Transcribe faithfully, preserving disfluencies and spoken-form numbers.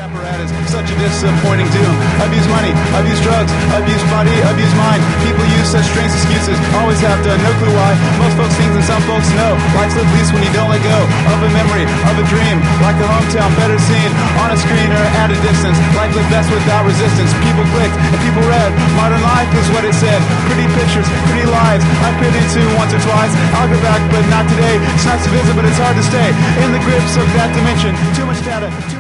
apparatus, such a disappointing doom. Abuse money, abuse drugs, abuse body, abuse mind. People use such strange excuses, always have done, no clue why. Most folks think and some folks know. Life's lived least when you don't let go of a memory, of a dream. Like a hometown, better seen on a screen or at a distance. Life lived best without resistance. People clicked and people read. Modern life is what it said. Pretty pictures, pretty lives. I've been into once or twice. I'll go back, but not today. It's nice to visit, but it's hard to stay in the grips of that dimension. Too much data. Too